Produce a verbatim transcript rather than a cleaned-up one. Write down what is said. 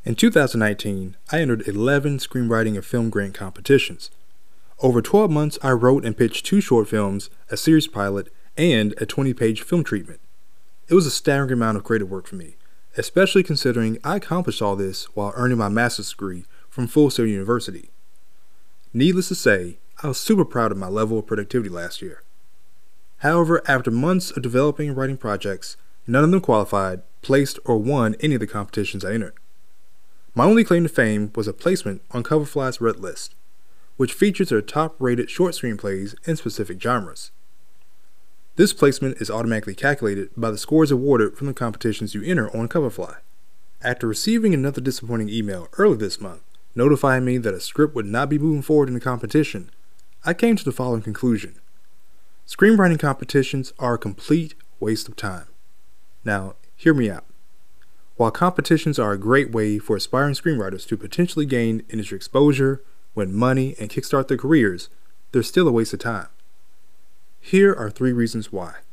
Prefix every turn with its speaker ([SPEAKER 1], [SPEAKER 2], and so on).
[SPEAKER 1] In two thousand nineteen, I entered eleven screenwriting and film grant competitions. Over twelve months, I wrote and pitched two short films, a series pilot, and a twenty-page film treatment. It was a staggering amount of creative work for me, especially considering I accomplished all this while earning my master's degree from Full Sail University. Needless to say, I was super proud of my level of productivity last year. However, after months of developing and writing projects, none of them qualified, placed, or won any of the competitions I entered. My only claim to fame was a placement on Coverfly's Red List, which features their top-rated short screenplays in specific genres. This placement is automatically calculated by the scores awarded from the competitions you enter on Coverfly. After receiving another disappointing email earlier this month, notifying me that a script would not be moving forward in the competition, I came to the following conclusion. Screenwriting competitions are a complete waste of time. Now, hear me out. While competitions are a great way for aspiring screenwriters to potentially gain industry exposure, win money, and kickstart their careers, they're still a waste of time. Here are three reasons why.